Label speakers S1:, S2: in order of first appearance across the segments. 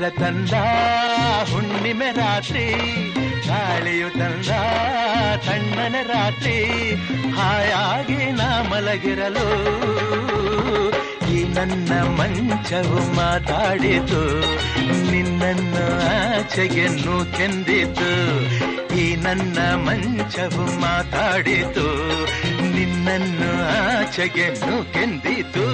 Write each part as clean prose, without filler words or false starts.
S1: ತಂದ ಹುಣ್ಣಿಮೆ ರಾತ್ರಿ, ಗಾಳಿಯು ತಂದ ತಣ್ಣನೆ ರಾತ್ರಿ, ಹಾಯಾಗಿ ನಾ ಮಲಗಿರಲು ಈ ನನ್ನ ಮಂಚವು ಮಾತಾಡಿತು, ನಿನ್ನನ್ನು ಆಚೆಗೆ ನೂಕೆಂದಿತು. ಈ ನನ್ನ ಮಂಚವು ಮಾತಾಡಿತು, ನಿನ್ನನ್ನು ಆಚೆಗೆ ನೂಕೆಂದಿತು.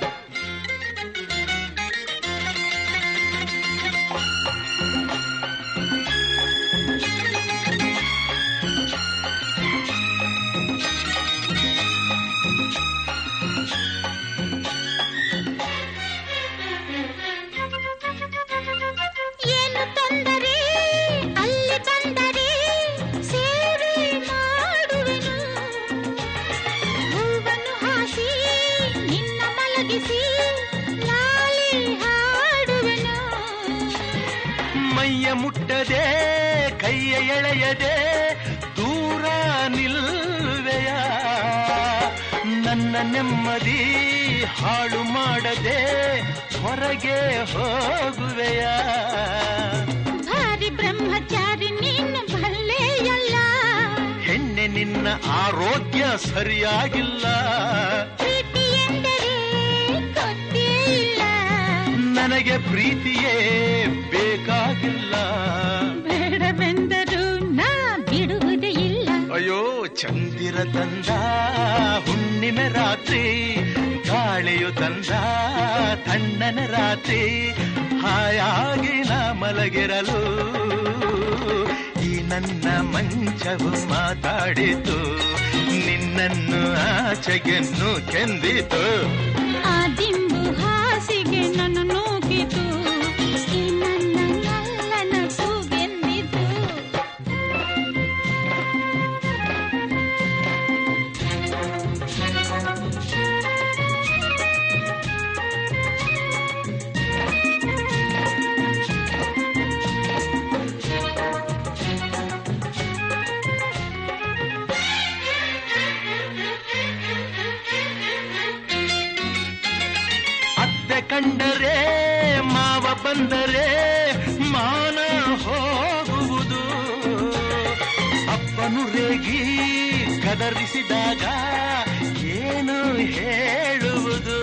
S1: ಮುಟ್ಟದೆ ಕೈಯ ಎಳೆಯದೆ ದೂರ ನಿಲ್ಲುವೆಯ, ನನ್ನ ನೆಮ್ಮದಿ ಹಾಳು ಮಾಡದೆ ಹೊರಗೆ ಹೋಗುವೆಯ. ಭಾರಿ ಬ್ರಹ್ಮಚಾರಿ ನೀನು ಭಲ್ಲೆಯಲ್ಲ, ಹೆಣ್ಣೆ ನಿನ್ನ ಆರೋಗ್ಯ ಸರಿಯಾಗಿಲ್ಲ. ಪ್ರೀತಿ ಎಂದರೆ ಗೊತ್ತೇ ಇಲ್ಲ, ನನಗೆ ಪ್ರೀತಿಯೇ ಬೇಕಾಗಿಲ್ಲ. ಬೇಡವೆಂದರೂ ನಾ ಬಿಡುವುದೇ ಇಲ್ಲ. ಅಯ್ಯೋ ಚಂದಿರ ತಂದ ಹುಣ್ಣಿಮೆ ರಾತ್ರಿ, ಗಾಳಿಯು ತಂದ ತಣ್ಣನೆ ರಾತ್ರಿ, ಹಾಯಾಗಿ ನಾ ಮಲಗಿರಲು ಈ ನನ್ನ ಮಂಚವು ಮಾತಾಡಿತು, ನಿನ್ನನ್ನು ಆಚೆಗೆ ನೂಕೆಂದಿತು. ಆ ದಿಂಬು ಹಾಸಿಗೆ ನನ್ನ ನೂಕಿತು, ಈ ನನ್ನ ನಲ್ಲನ ಕೂಗೆಂದಿತು. ಕಂಡರೆ ಮಾವ ಬಂದರೆ ಮಾನ ಹೋಗುವುದು, ಅಪ್ಪನು ರೇಗಿ ಕದರಿಸಿದಾಗ ಏನು ಹೇಳುವುದು.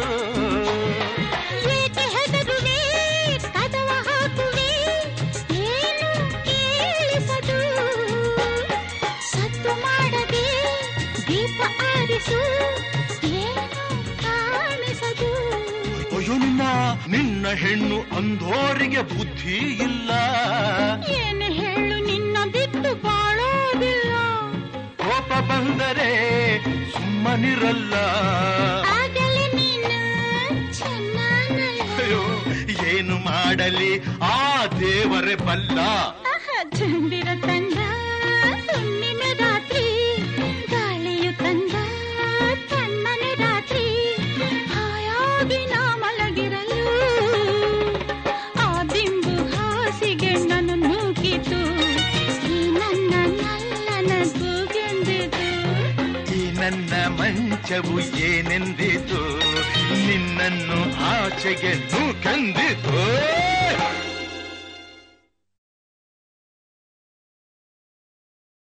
S1: ಏಕೆ ಹೆದರುವೆ ಕದವ ಹಾಕುವೆ ಏನು ಕೇಳಿಸದು, ಸದ್ದು ಮಾಡದೆ ದೀಪ ಆರಿಸು ಏನು ಕಾಣಿಸದು. ನಿನ್ನ ಹೆಣ್ಣು ಅಂಧೋರಿಗೆ ಬುದ್ಧಿ ಇಲ್ಲ, ಏನು ಹೇಳು ನಿನ್ನ ಬಿಟ್ಟು ಬಾಳೋದಿಲ್ಲ. ಕೋಪ ಬಂದರೆ ಸುಮ್ಮನಿರಲ್ಲ, ಆಗಲೇ ನೀನು ಚೆನ್ನಾನಲ್ಲ. ಏನು ಮಾಡಲಿ ಆ ದೇವರೇ ಬಲ್ಲ. ಚಂದಿರ ತಂದ ಹುಣ್ಣಿಮೆ ರಾತ್ರಿ, ಗಾಳಿಯು ತಂದ ತಣ್ಣನೆ ರಾತ್ರಿ, ಹಾಯಾಗಿ ನಾ ಮಲಗಿರಲು ಆ ದಿಂಬು ಹಾಸಿಗೆ ನನ್ನ ನೂಕಿತು, ಈ ನನ್ನ ನಲ್ಲನ ಕೂಗೆಂದಿತು. ಈ ನನ್ನ ಮಂಚವು ಏನೆಂದಿತು, ನಿನ್ನನ್ನು ಆಚೆಗೆ ನೂಕೆಂದಿತು.